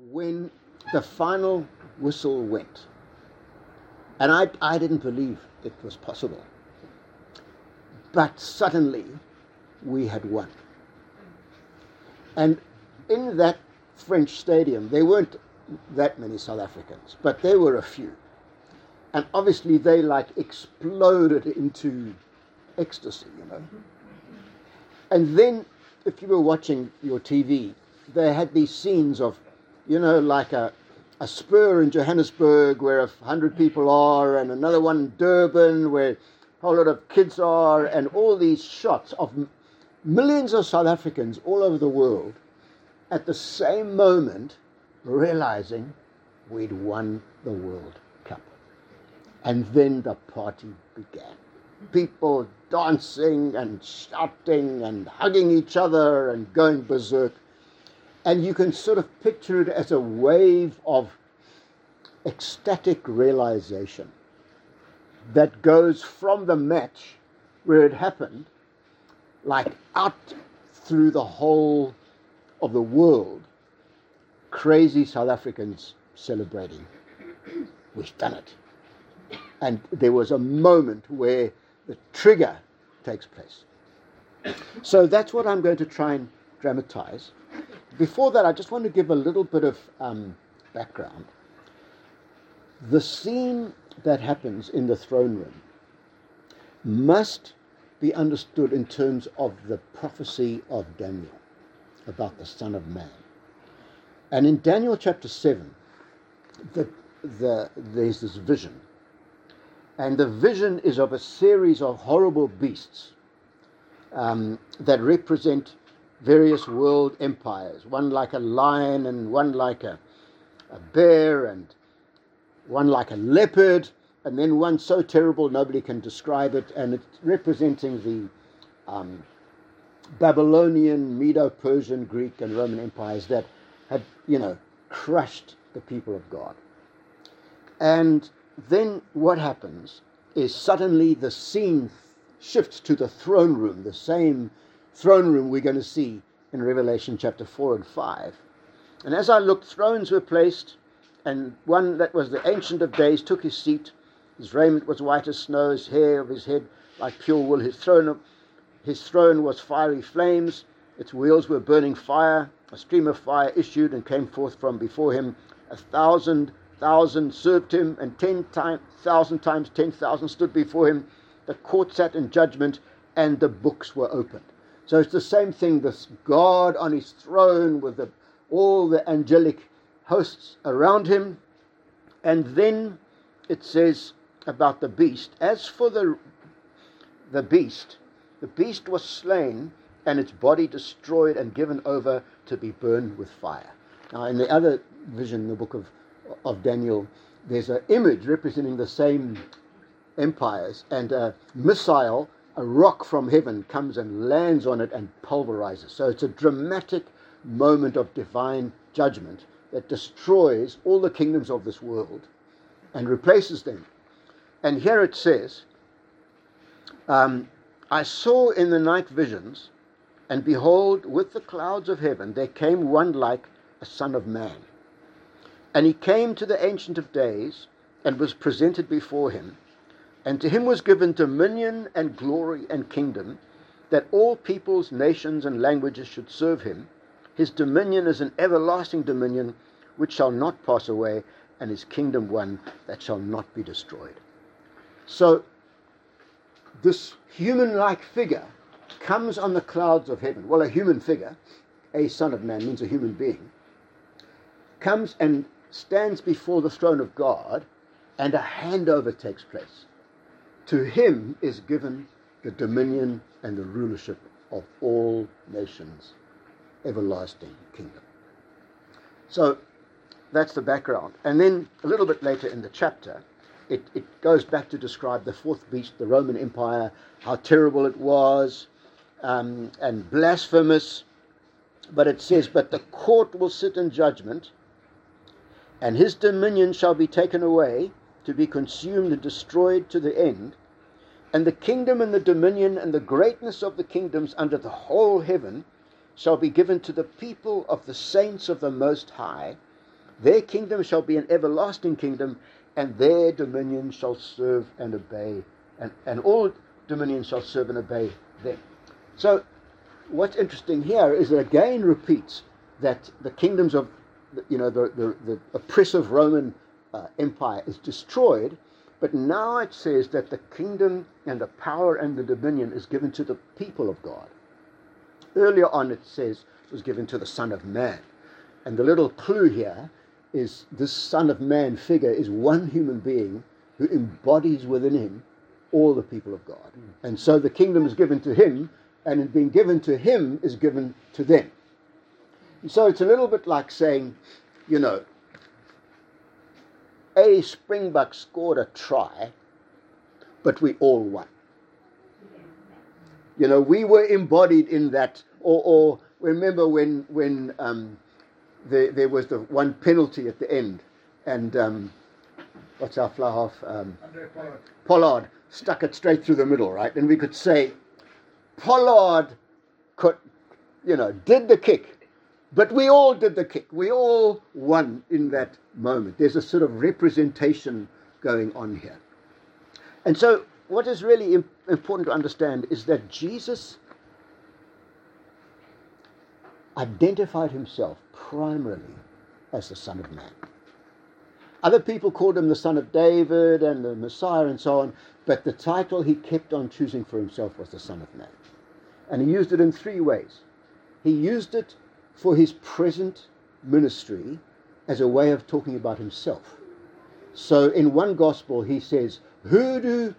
when the final whistle went. And I didn't believe it was possible. But suddenly, we had won. And in that French stadium, there weren't that many South Africans, but there were a few. And obviously they exploded into ecstasy, And then, if you were watching your TV, they had these scenes of, like a spur in Johannesburg where 100 people are, and another one in Durban where a whole lot of kids are, and all these shots of millions of South Africans all over the world at the same moment realizing we'd won the World Cup. And then the party began. People dancing and shouting and hugging each other and going berserk. And you can sort of picture it as a wave of ecstatic realization that goes from the match where it happened, out through the whole of the world, crazy South Africans celebrating. We've done it. And there was a moment where the trigger takes place. So that's what I'm going to try and dramatize. Before that, I just want to give a little bit of background. The scene that happens in the throne room must be understood in terms of the prophecy of Daniel about the Son of Man. And in Daniel chapter 7, there's this vision. And the vision is of a series of horrible beasts that represent various world empires, one like a lion and one like a bear and one like a leopard, and then one so terrible nobody can describe it, and it's representing the Babylonian, Medo-Persian, Greek and Roman empires that had, crushed the people of God. And then what happens is suddenly the scene shifts to the throne room, the same throne room we're going to see in Revelation chapter 4 and 5. And as I looked, thrones were placed, and one that was the Ancient of Days took his seat. His raiment was white as snow, his hair of his head like pure wool. His throne was fiery flames, its wheels were burning fire. A stream of fire issued and came forth from before him. 1,000,000 served him, and 10,000 times 10,000 stood before him. The court sat in judgment, and the books were opened. So it's the same thing, this God on his throne with all the angelic hosts around him. And then it says about the beast, as for the beast was slain, and its body destroyed and given over to be burned with fire. Now, in the other vision, the book of Daniel, there's an image representing the same empires, and a missile, a rock from heaven, comes and lands on it and pulverizes. So it's a dramatic moment of divine judgment that destroys all the kingdoms of this world and replaces them. And here it says, I saw in the night visions, and behold, with the clouds of heaven there came one like a son of man. And he came to the Ancient of Days, and was presented before him. And to him was given dominion and glory and kingdom, that all peoples, nations, and languages should serve him. His dominion is an everlasting dominion, which shall not pass away, and his kingdom one that shall not be destroyed. So, this human-like figure comes on the clouds of heaven. Well, a human figure, a son of man means a human being, comes and stands before the throne of God, and a handover takes place. To him is given the dominion and the rulership of all nations, everlasting kingdom. So that's the background. And then a little bit later in the chapter, it goes back to describe the fourth beast, the Roman Empire, how terrible it was, and blasphemous. But it says, but the court will sit in judgment, and his dominion shall be taken away, to be consumed and destroyed to the end. And the kingdom and the dominion and the greatness of the kingdoms under the whole heaven shall be given to the people of the saints of the Most High, Their kingdom shall be an everlasting kingdom, and their dominion shall serve and obey, and all dominions shall serve and obey them. So what's interesting here is it again repeats that the kingdoms of the oppressive Roman Empire is destroyed, but now it says that the kingdom and the power and the dominion is given to the people of God. Earlier on it says it was given to the Son of Man. And the little clue here is this Son of Man figure is one human being who embodies within him all the people of God. And so the kingdom is given to him, and in being given to him is given to them. And so it's a little bit like saying, a Springbok scored a try, but we all won. We were embodied in that. Or remember when there was the one penalty at the end, and what's our fly half? Pollard stuck it straight through the middle, right? And we could say, Pollard did the kick, but we all did the kick. We all won in that moment. There's a sort of representation going on here. And so what is really important to understand is that Jesus identified himself primarily as the Son of Man. Other people called him the Son of David and the Messiah and so on, but the title he kept on choosing for himself was the Son of Man. And he used it in three ways. He used it for his present ministry as a way of talking about himself. So in one gospel he says, who do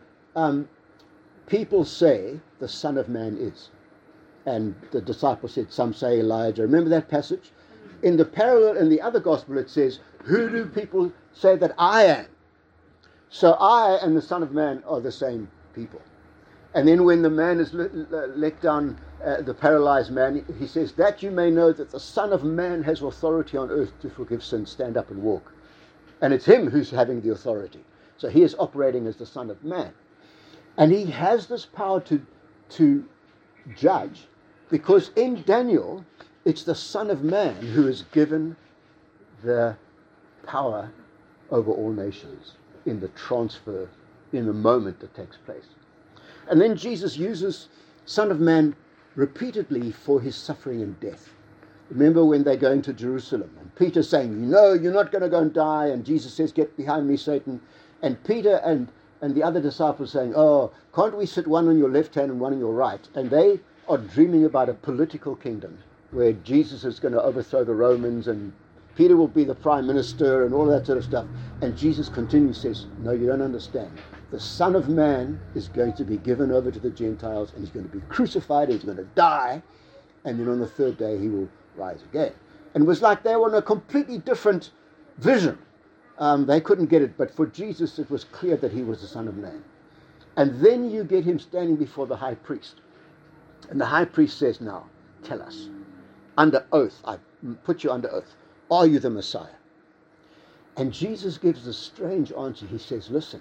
people say the Son of Man is? And the disciples said, some say Elijah. Remember that passage? In the parallel, in the other gospel, it says, who do people say that I am? So I and the Son of Man are the same people. And then when the man is let down, the paralyzed man, he says, that you may know that the Son of Man has authority on earth to forgive sins, stand up and walk. And it's him who's having the authority. So he is operating as the Son of Man. And he has this power to judge, because in Daniel, it's the Son of Man who is given the power over all nations in the transfer, in the moment that takes place. And then Jesus uses Son of Man repeatedly for his suffering and death. Remember when they're going to Jerusalem, and Peter's saying, you're not going to go and die, and Jesus says, get behind me, Satan. And Peter and the other disciples saying, can't we sit one on your left hand and one on your right? And they are dreaming about a political kingdom where Jesus is going to overthrow the Romans and Peter will be the prime minister and all that sort of stuff. And Jesus continues, says, no, you don't understand. The Son of Man is going to be given over to the Gentiles, and he's going to be crucified, he's going to die, and then on the third day he will rise again. And it was like they were on a completely different vision. They couldn't get it, but for Jesus it was clear that he was the Son of Man. And then you get him standing before the high priest. And the high priest says, now, tell us, under oath, I put you under oath, are you the Messiah? And Jesus gives this strange answer. He says, listen,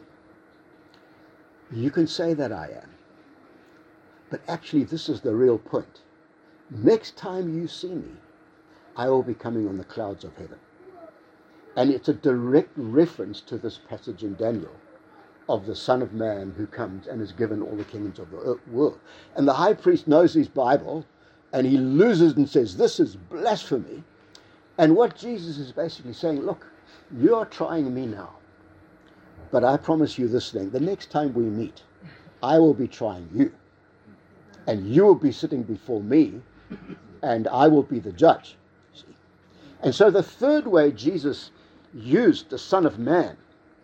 you can say that I am, but actually this is the real point. Next time you see me, I will be coming on the clouds of heaven. And it's a direct reference to this passage in Daniel of the Son of Man who comes and is given all the kingdoms of the world. And the high priest knows his Bible, and he loses and says, this is blasphemy. And what Jesus is basically saying, look, you are trying me now, but I promise you this thing, the next time we meet, I will be trying you, and you will be sitting before me, and I will be the judge. See? And so the third way Jesus used the Son of Man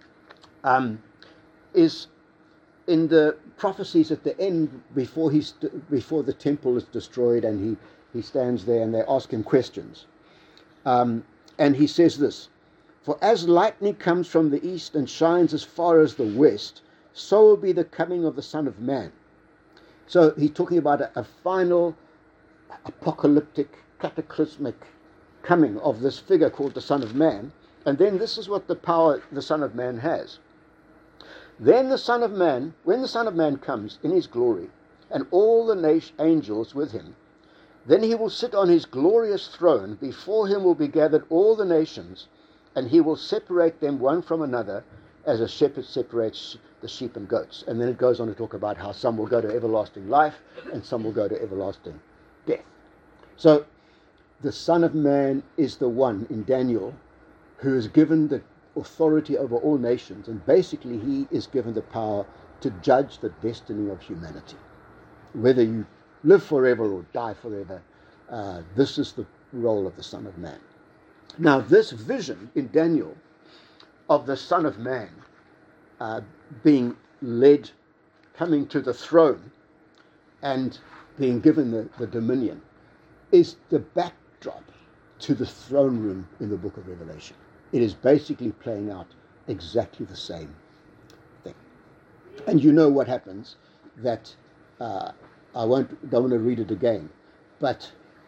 is in the prophecies at the end, before the temple is destroyed, and he stands there and they ask him questions. And he says this, for as lightning comes from the east and shines as far as the west, so will be the coming of the Son of Man. So he's talking about a final apocalyptic, cataclysmic coming of this figure called the Son of Man. And then this is what the power the Son of Man has. Then the Son of Man, when the Son of Man comes in his glory, and all the angels with him, then he will sit on his glorious throne. Before him will be gathered all the nations, and he will separate them one from another as a shepherd separates the sheep and goats. And then it goes on to talk about how some will go to everlasting life and some will go to everlasting death. So the Son of Man is the one in Daniel who is given the authority over all nations, and basically he is given the power to judge the destiny of humanity. Whether you live forever or die forever, this is the role of the Son of Man. Now, this vision in Daniel of the Son of Man being led, coming to the throne and being given the dominion, is the backdrop to the throne room in the book of Revelation. It is basically playing out exactly the same thing. And you know what happens, that I don't want to read it again, but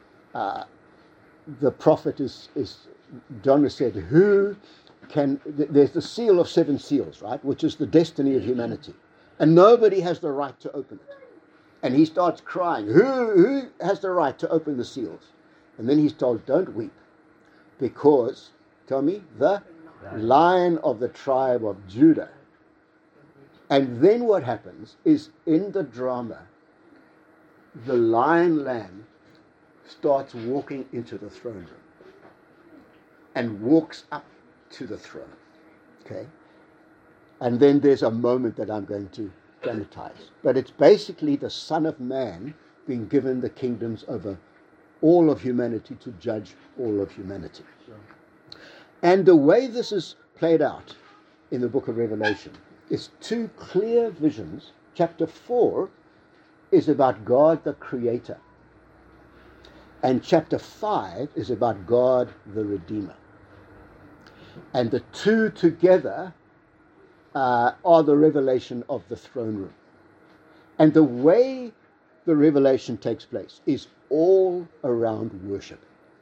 the prophet John has said, there's the seal of 7 seals, right, which is the destiny of humanity. And nobody has the right to open it. And he starts crying, who has the right to open the seals? And then he's told, don't weep, because, tell me, the Lion of the tribe of Judah. And then what happens is, in the drama, the lion lamb starts walking into the throne room and walks up to the throne. Okay? And then there's a moment that I'm going to dramatize. But it's basically the Son of Man being given the kingdoms over all of humanity to judge all of humanity. Sure. And the way this is played out in the book of Revelation is 2 clear visions. Chapter 4 is about God the Creator. And chapter 5 is about God the Redeemer. And the 2 together are the revelation of the throne room. And the way the revelation takes place is all around worship.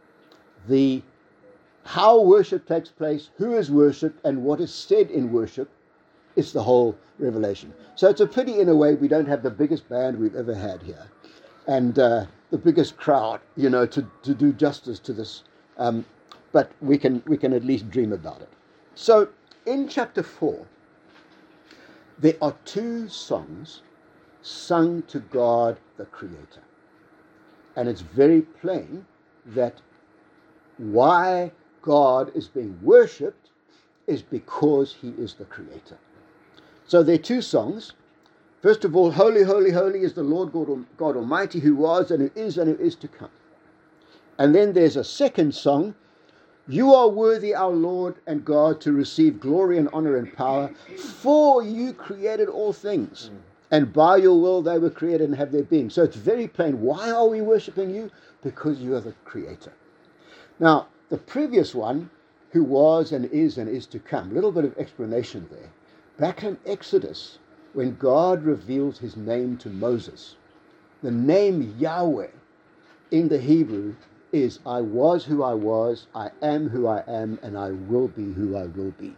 How worship takes place, who is worshipped, and what is said in worship is the whole revelation. So it's a pity, in a way, we don't have the biggest band we've ever had here, and the biggest crowd, to do justice to this. But we can at least dream about it. So in chapter 4, there are 2 songs sung to God the Creator. And it's very plain that why God is being worshipped is because he is the Creator. So there are 2 songs. First of all, holy, holy, holy is the Lord God Almighty, who was and who is to come. And then there's a second song. You are worthy, our Lord and God, to receive glory and honor and power, for you created all things. And by your will they were created and have their being. So it's very plain. Why are we worshipping you? Because you are the Creator. Now, the previous one, who was and is to come, a little bit of explanation there. Back in Exodus, when God reveals his name to Moses, the name Yahweh in the Hebrew is I was who I was, I am who I am, and I will be who I will be.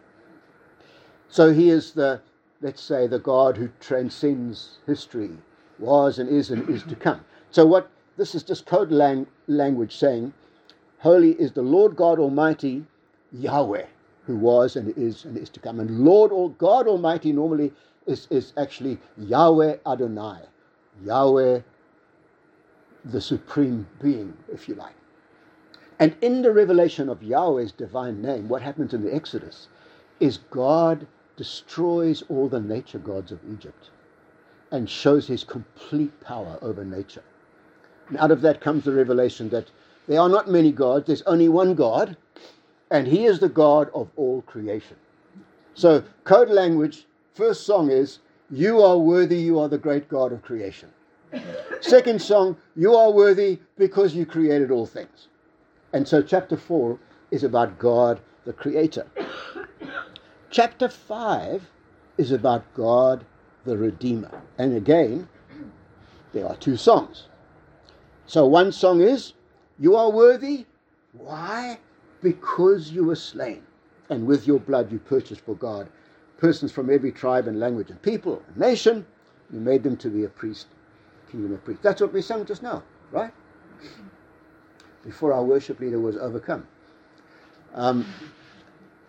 So he is let's say, the God who transcends history, was and is to come. So this is just code language saying, holy is the Lord God Almighty, Yahweh, who was and is to come. And Lord God Almighty normally is actually Yahweh Adonai, Yahweh, the supreme being, if you like. And in the revelation of Yahweh's divine name, what happens in the Exodus is God destroys all the nature gods of Egypt and shows his complete power over nature. And out of that comes the revelation that there are not many gods, there's only one God, and he is the God of all creation. So, code language, first song is, you are worthy, you are the great God of creation. Second song, you are worthy because you created all things. And so chapter 4 is about God the Creator. Chapter 5 is about God the Redeemer. And again, there are 2 songs. So one song is, you are worthy. Why? Because you were slain. And with your blood you purchased for God persons from every tribe and language and people and nation. You made them to be a priest, kingdom of priests. That's what we sang just now, right? Before our worship leader was overcome.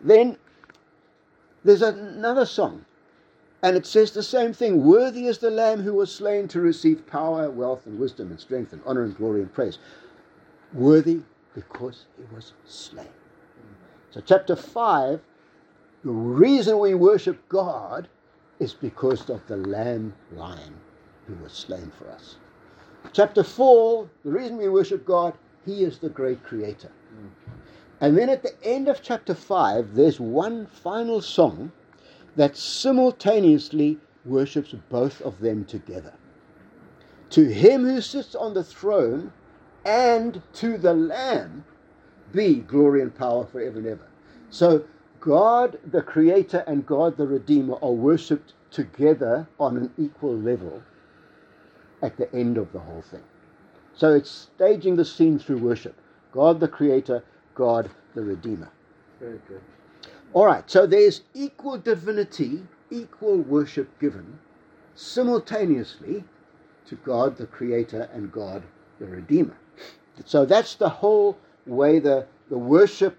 Then there's another song, and it says the same thing. Worthy is the Lamb who was slain to receive power, wealth, and wisdom, and strength, and honor, and glory, and praise. Worthy because he was slain. So chapter 5, the reason we worship God is because of the Lamb Lion who was slain for us. Chapter 4, the reason we worship God, he is the great creator. And then at the end of chapter 5, there's one final song that simultaneously worships both of them together. To him who sits on the throne and to the Lamb be glory and power forever and ever. So God the Creator and God the Redeemer are worshipped together on an equal level at the end of the whole thing. So it's staging the scene through worship. God the Creator, God the Redeemer. Very good. All right, so there's equal divinity, equal worship given simultaneously to God the Creator and God the Redeemer. So that's the whole way the worship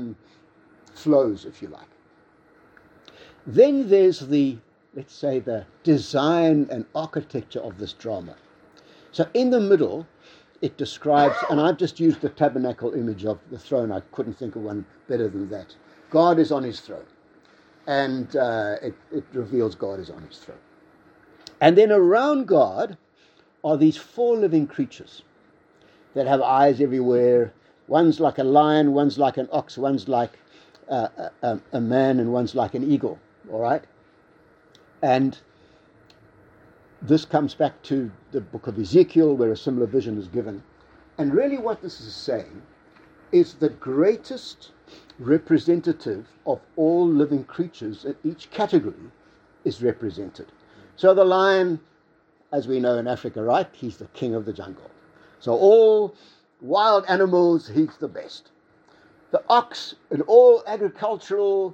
flows, if you like. Then there's let's say, the design and architecture of this drama. So in the middle, it describes, and I've just used the tabernacle image of the throne. I couldn't think of one better than that. God is on his throne. And it reveals God is on his throne. And then around God are these 4 living creatures that have eyes everywhere. One's like a lion, one's like an ox, one's like a man, and one's like an eagle. All right? And this comes back to the book of Ezekiel, where a similar vision is given. And really what this is saying is the greatest representative of all living creatures in each category is represented. So the lion, as we know in Africa, right, he's the king of the jungle. So all wild animals, he's the best. The ox and all agricultural,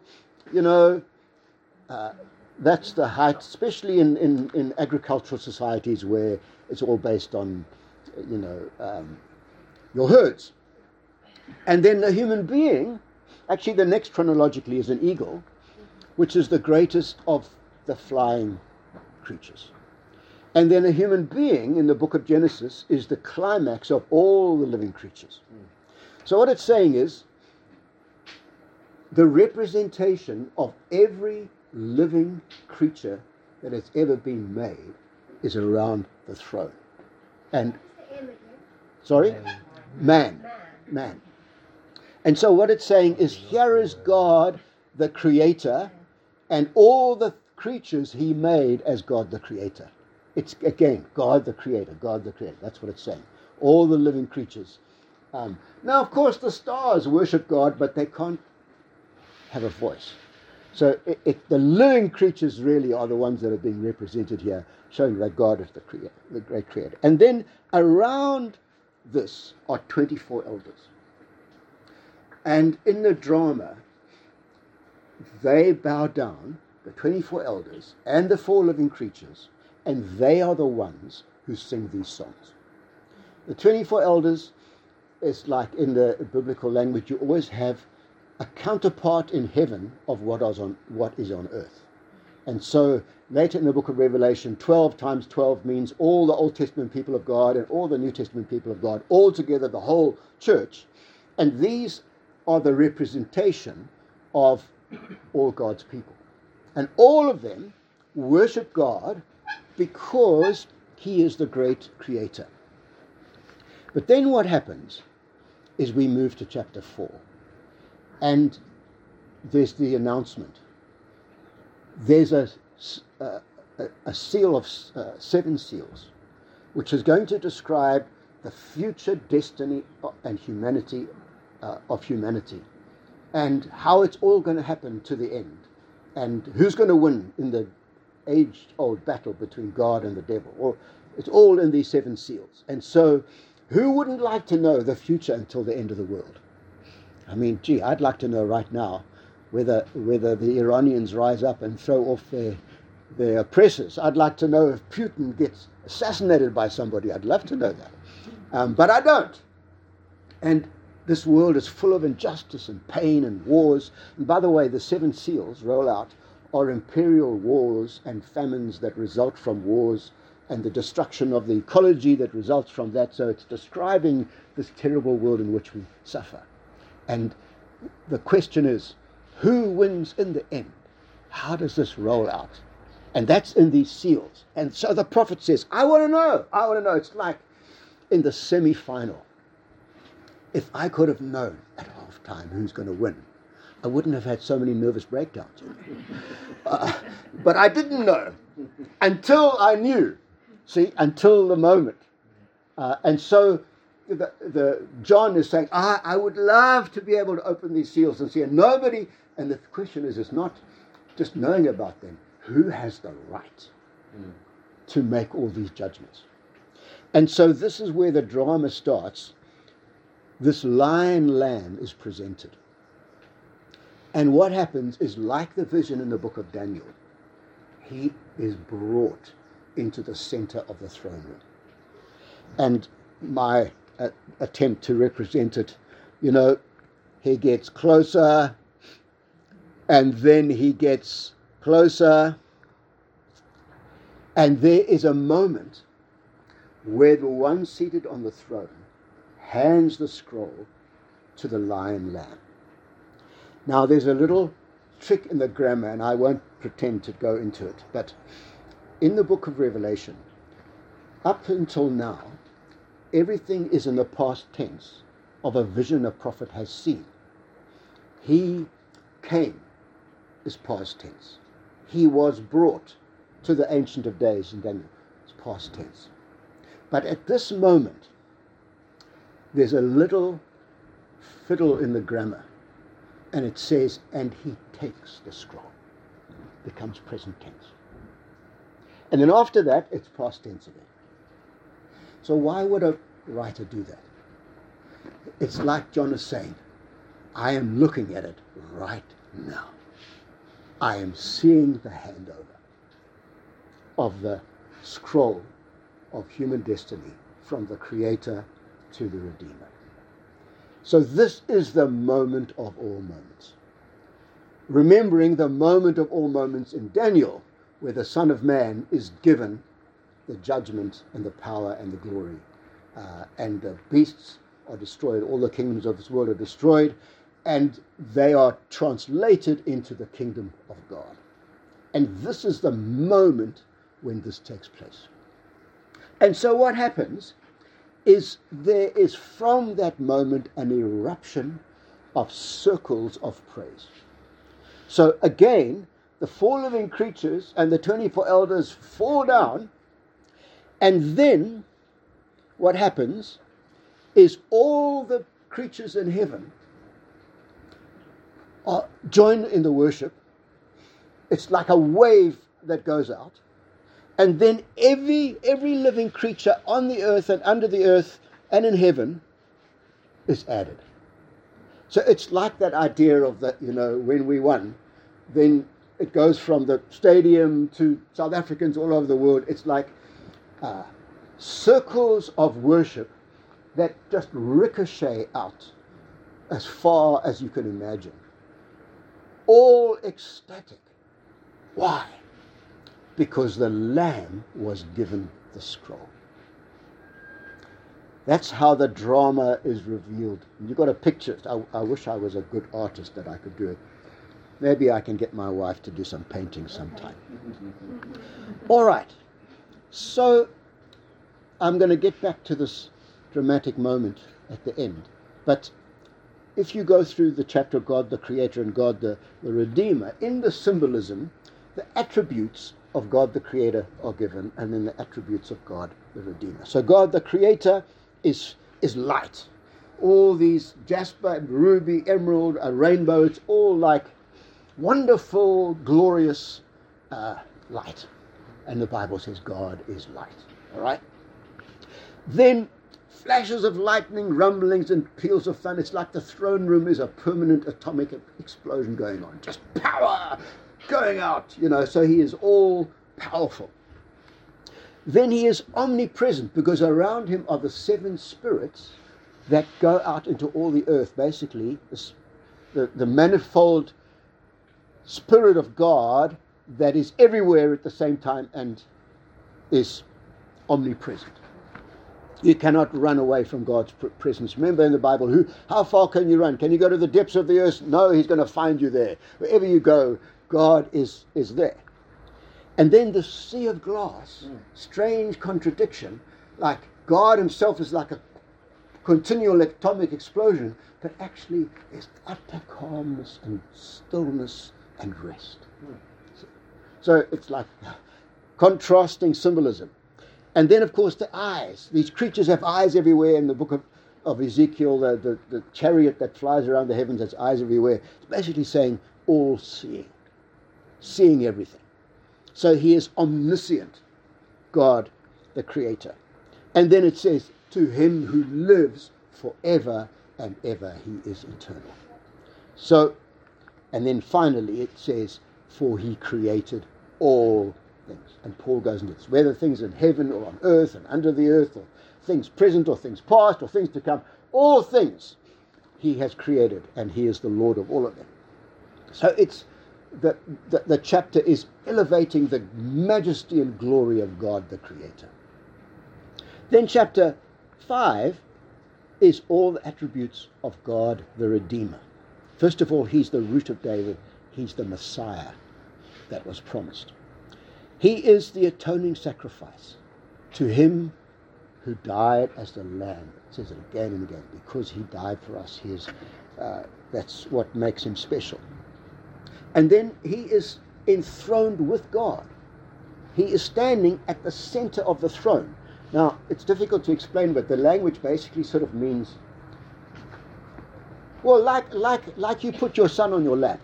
that's the height, especially in agricultural societies where it's all based on, your herds. And then the human being, actually the next chronologically is an eagle, which is the greatest of the flying creatures. And then a human being in the book of Genesis is the climax of all the living creatures. So what it's saying is the representation of every living creature that has ever been made is around the throne. And sorry? Man. And so what it's saying is, here is God the Creator and all the creatures he made as God the Creator. It's, again, God the Creator, God the Creator. That's what it's saying. All the living creatures. Now, of course, the stars worship God, but they can't have a voice. So the living creatures really are the ones that are being represented here, showing that God is the Creator, the great Creator. And then around this are 24 elders. And in the drama, they bow down, the 24 elders and the 4 living creatures, and they are the ones who sing these songs. The 24 elders is like, in the biblical language, you always have a counterpart in heaven of what is on earth. And so later in the book of Revelation, 12 times 12 means all the Old Testament people of God and all the New Testament people of God, all together, the whole church. And these are the representation of all God's people. And all of them worship God because he is the great Creator. But then what happens is we move to chapter 4. And there's the announcement. There's a seal of 7 seals, which is going to describe the future destiny and humanity of humanity, and how it's all going to happen to the end, and who's going to win in the age-old battle between God and the devil. Or it's all in these 7 seals. And so, who wouldn't like to know the future until the end of the world? I mean, gee, I'd like to know right now whether the Iranians rise up and throw off their oppressors. I'd like to know if Putin gets assassinated by somebody. I'd love to know that. But I don't. And This world is full of injustice and pain and wars. And by the way, the 7 seals roll out are imperial wars and famines that result from wars and the destruction of the ecology that results from that. So it's describing this terrible world in which we suffer. And the question is, who wins in the end? How does this roll out? And that's in these seals. And so the prophet says, I want to know. I want to know. It's like in the semi-final. If I could have known at halftime who's going to win, I wouldn't have had so many nervous breakdowns. But I didn't know until I knew. See, until the moment. And so the John is saying, I would love to be able to open these seals and see. And nobody, and the question is, it's not just knowing about them. Who has the right to make all these judgments? And so this is where the drama starts. This lion lamb is presented. And what happens is, like the vision in the book of Daniel, he is brought into the center of the throne room. And my attempt to represent it, he gets closer, and then he gets closer, and there is a moment where the one seated on the throne hands the scroll to the lion lamb. Now there's a little trick in the grammar, and I won't pretend to go into it, but in the book of Revelation, up until now, everything is in the past tense of a vision a prophet has seen. He came is past tense. He was brought to the Ancient of Days in Daniel. It's past tense. But at this moment, there's a little fiddle in the grammar, and it says, and he takes the scroll. It becomes present tense. And then after that, it's past tense again. So why would a writer do that? It's like John is saying, I am looking at it right now. I am seeing the handover of the scroll of human destiny from the Creator to the Redeemer. So this is the moment of all moments. Remembering the moment of all moments in Daniel, where the Son of Man is given the judgment and the power and the glory. And the beasts are destroyed, all the kingdoms of this world are destroyed, and they are translated into the kingdom of God. And this is the moment when this takes place. And so what happens is there is from that moment an eruption of circles of praise. So again, the 4 living creatures and the 24 elders fall down, and then what happens is all the creatures in heaven join in the worship. It's like a wave that goes out. And then every living creature on the earth and under the earth and in heaven is added. So it's like that idea of that, when we won, then it goes from the stadium to South Africans all over the world. It's like circles of worship that just ricochet out as far as you can imagine. All ecstatic. Why? Because the Lamb was given the scroll. That's how the drama is revealed. You've got to picture it. I wish I was a good artist that I could do it. Maybe I can get my wife to do some painting sometime. All right. So I'm going to get back to this dramatic moment at the end. But if you go through the chapter of God, the Creator, and God, the Redeemer, in the symbolism, the attributes of God the Creator are given, and then the attributes of God the Redeemer. So God the Creator is light. All these jasper, ruby, emerald, a rainbow, it's all like wonderful, glorious light. And the Bible says God is light. All right? Then flashes of lightning, rumblings, and peals of thunder. It's like the throne room is a permanent atomic explosion going on. Just power going out, so he is all powerful. Then he is omnipresent, because around him are the 7 spirits that go out into all the earth. Basically, the manifold Spirit of God that is everywhere at the same time and is omnipresent. You cannot run away from God's presence. Remember in the Bible, how far can you run? Can you go to the depths of the earth? No, he's going to find you there. Wherever you go, God is there. And then the sea of glass, strange contradiction, like God himself is like a continual atomic explosion, but actually there's utter calmness and stillness and rest. So it's like contrasting symbolism. And then, of course, the eyes. These creatures have eyes everywhere. In the book of Ezekiel, the chariot that flies around the heavens has eyes everywhere. It's basically saying all-seeing, seeing everything. So he is omniscient, God, the Creator. And then it says, to him who lives forever and ever, he is eternal. So, and then finally it says, for he created all things. And Paul goes into this, whether things in heaven or on earth and under the earth, or things present or things past or things to come, all things he has created, and he is the Lord of all of them. So it's the chapter is elevating the majesty and glory of God the Creator. Then chapter 5 is all the attributes of God the Redeemer. First of all, he's the root of David. He's the Messiah that was promised. He is the atoning sacrifice. To him who died as the Lamb, it says it again and again, because he died for us. That's what makes him special. And then he is enthroned with God. He is standing at the center of the throne. Now, it's difficult to explain, but the language basically sort of means, well, like you put your son on your lap.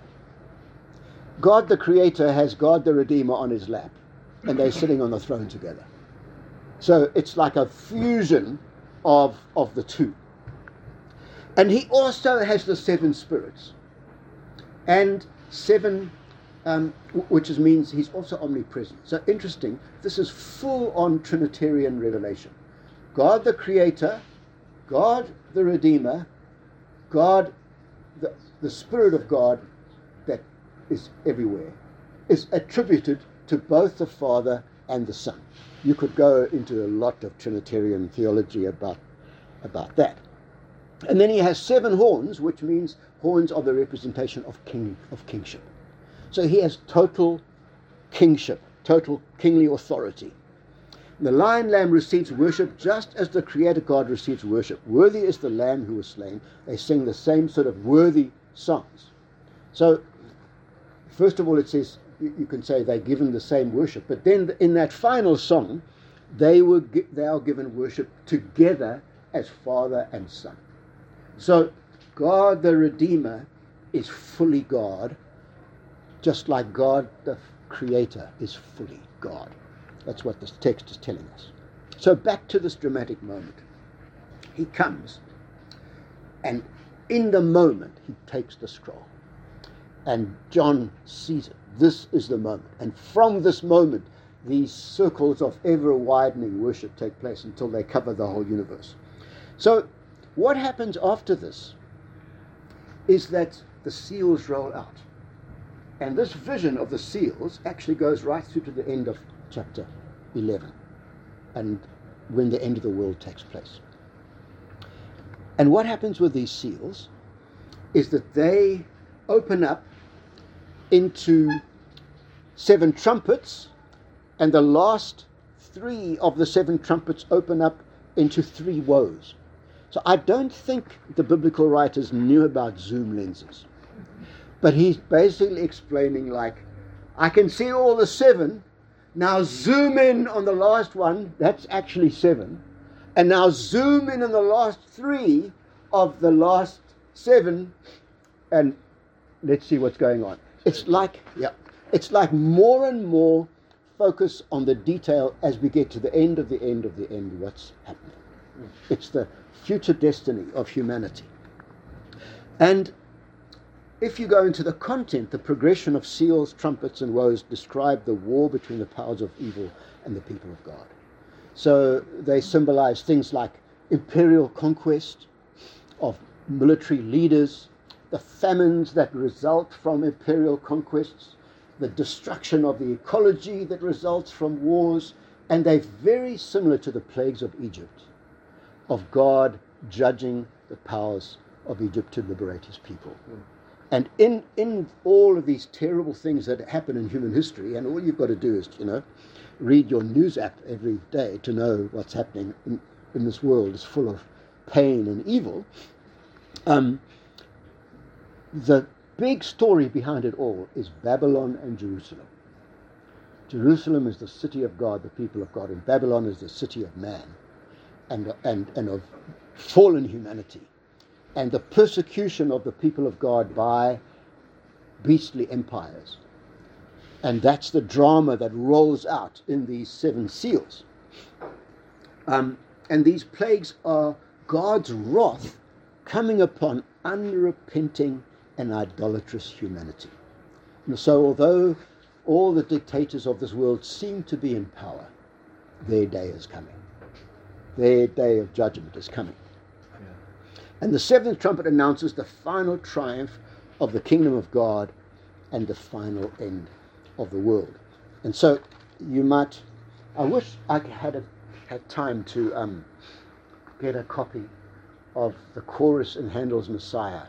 God the Creator has God the Redeemer on his lap, and they're sitting on the throne together. So it's like a fusion of the two. And he also has the 7 spirits. And 7, which means he's also omnipresent. So interesting, this is full-on Trinitarian revelation. God the Creator, God the Redeemer, God, the Spirit of God that is everywhere, is attributed to both the Father and the Son. You could go into a lot of Trinitarian theology about that. And then he has 7 horns, which means horns are the representation of kingship. So he has total kingship, total kingly authority. The lion lamb receives worship just as the Creator God receives worship. Worthy is the lamb who was slain. They sing the same sort of worthy songs. So, first of all, it says, you can say they're given the same worship. But then in that final song, they are given worship together as Father and Son. So God the Redeemer is fully God, just like God the Creator is fully God. That's what this text is telling us. So back to this dramatic moment. He comes, and in the moment he takes the scroll. And John sees it. This is the moment. And from this moment, these circles of ever-widening worship take place until they cover the whole universe. So what happens after this is that the seals roll out. And this vision of the seals actually goes right through to the end of chapter 11, and when the end of the world takes place. And what happens with these seals is that they open up into 7 trumpets, and the last 3 of the 7 trumpets open up into 3 woes. So I don't think the biblical writers knew about zoom lenses. But he's basically explaining, like, I can see all the 7, now zoom in on the last one, that's actually 7, and now zoom in on the last 3 of the last 7, and let's see what's going on. It's like more and more focus on the detail as we get to the end of the end of the end, what's happening. It's the future destiny of humanity. And if you go into the content, the progression of seals, trumpets, and woes describe the war between the powers of evil and the people of God. So they symbolize things like imperial conquest, of military leaders, the famines that result from imperial conquests, the destruction of the ecology that results from wars, and they're very similar to the plagues of Egypt, of God judging the powers of Egypt to liberate his people. And in all of these terrible things that happen in human history, and all you've got to do is, read your news app every day to know what's happening in this world is full of pain and evil. The big story behind it all is Babylon and Jerusalem. Jerusalem is the city of God, the people of God, and Babylon is the city of man and of fallen humanity, and the persecution of the people of God by beastly empires. And that's the drama that rolls out in these 7 seals. And these plagues are God's wrath coming upon unrepenting and idolatrous humanity. And so although all the dictators of this world seem to be in power, their day is coming. Their day of judgment is coming. And the 7th trumpet announces the final triumph of the kingdom of God and the final end of the world. And so I wish I had time to get a copy of the chorus in Handel's Messiah.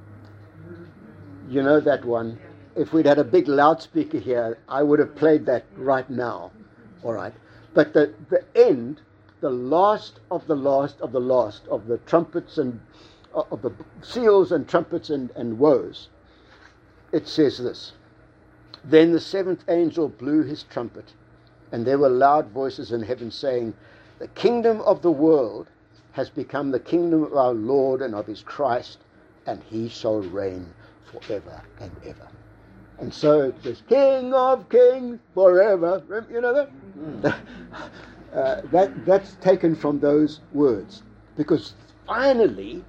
You know that one? If we'd had a big loudspeaker here, I would have played that right now. All right. But the end, the last of the last of the last of the trumpets and of the seals and trumpets and woes, it says this: Then the 7th angel blew his trumpet, and there were loud voices in heaven saying, The kingdom of the world has become the kingdom of our Lord and of his Christ, and he shall reign forever and ever. And so it says, King of kings forever. You know that? That's taken from those words. Because finally,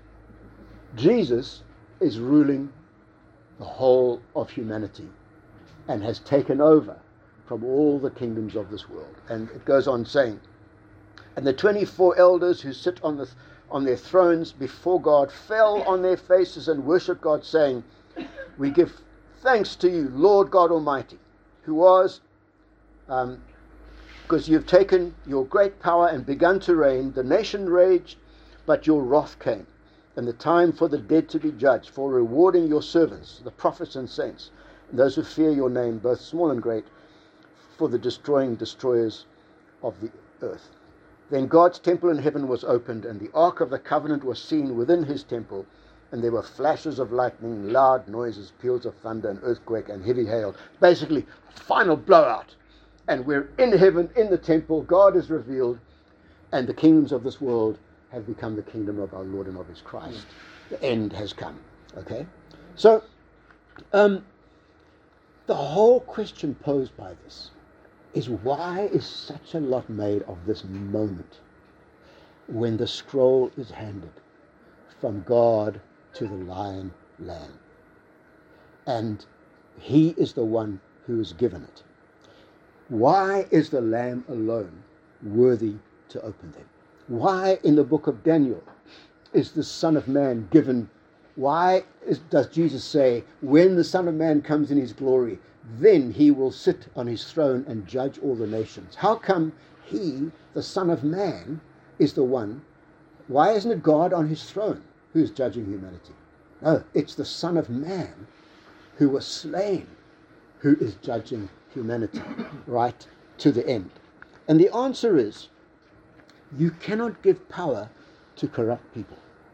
Jesus is ruling the whole of humanity and has taken over from all the kingdoms of this world. And it goes on saying, And the 24 elders who sit on their thrones before God fell on their faces and worshipped God, saying, We give thanks to you, Lord God Almighty, who was, because you've taken your great power and begun to reign. The nation raged, but your wrath came, and the time for the dead to be judged, for rewarding your servants, the prophets and saints, and those who fear your name, both small and great, for the destroyers of the earth. Then God's temple in heaven was opened, and the ark of the covenant was seen within his temple, and there were flashes of lightning, loud noises, peals of thunder, an earthquake, and heavy hail. Basically, final blowout. And we're in heaven, in the temple. God is revealed, and the kingdoms of this world have become the kingdom of our Lord and of his Christ. The end has come. Okay? So, the whole question posed by this is, why is such a lot made of this moment when the scroll is handed from God to the lion lamb, and he is the one who is given it? Why is the lamb alone worthy to open them? Why in the book of Daniel is the Son of Man given? Why does Jesus say, when the Son of Man comes in his glory, then he will sit on his throne and judge all the nations? How come he, the Son of Man, is the one? Why isn't it God on his throne who's judging humanity? No, it's the Son of Man who was slain who is judging humanity right to the end. And the answer is, you cannot give power to corrupt people.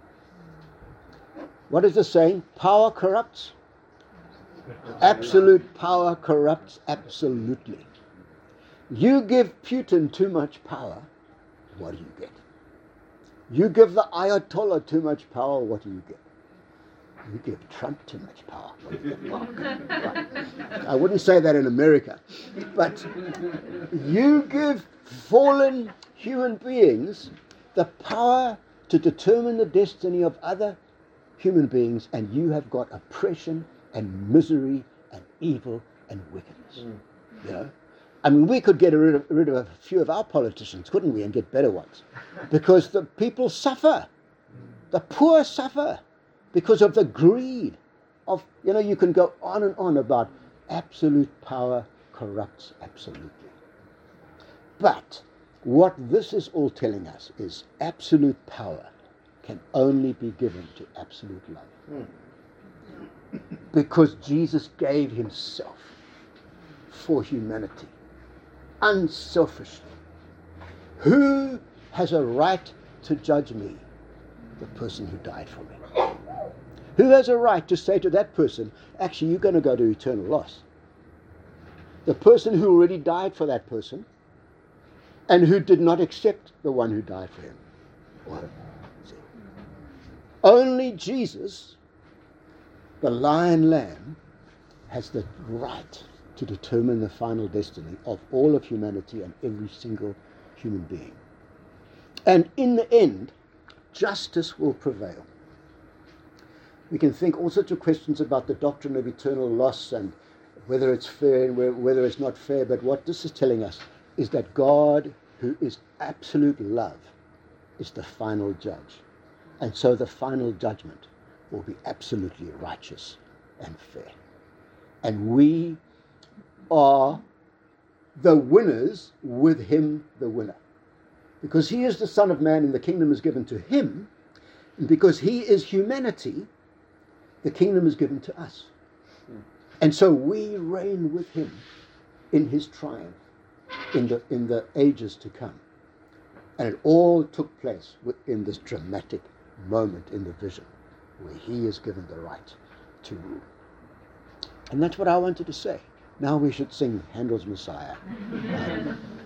What is the saying? Power corrupts. Absolute power corrupts absolutely. You give Putin too much power, what do you get? You give the Ayatollah too much power, what do you get? You give Trump too much power. I wouldn't say that in America, but you give fallen human beings the power to determine the destiny of other human beings, and you have got oppression and misery and evil and wickedness. You know? I mean, we could get rid of a few of our politicians, couldn't we, and get better ones? Because the people suffer. The poor suffer because of the greed of, you can go on and on about absolute power corrupts absolutely. But what this is all telling us is absolute power can only be given to absolute love. Because Jesus gave himself for humanity, unselfishly. Who has a right to judge me? The person who died for me. Who has a right to say to that person, actually, you're going to go to eternal loss? The person who already died for that person and who did not accept the one who died for him. Well, only Jesus, the lion lamb, has the right to determine the final destiny of all of humanity and every single human being. And in the end, justice will prevail. We can think all sorts of questions about the doctrine of eternal loss and whether it's fair and whether it's not fair, but what this is telling us is that God, who is absolute love, is the final judge. And so the final judgment will be absolutely righteous and fair. And we are the winners with him, the winner. Because he is the Son of Man and the kingdom is given to him, and because he is humanity, the kingdom is given to us. And so we reign with him in his triumph in the ages to come. And it all took place in this dramatic moment in the vision where he is given the right to rule. And that's what I wanted to say. Now we should sing Handel's Messiah.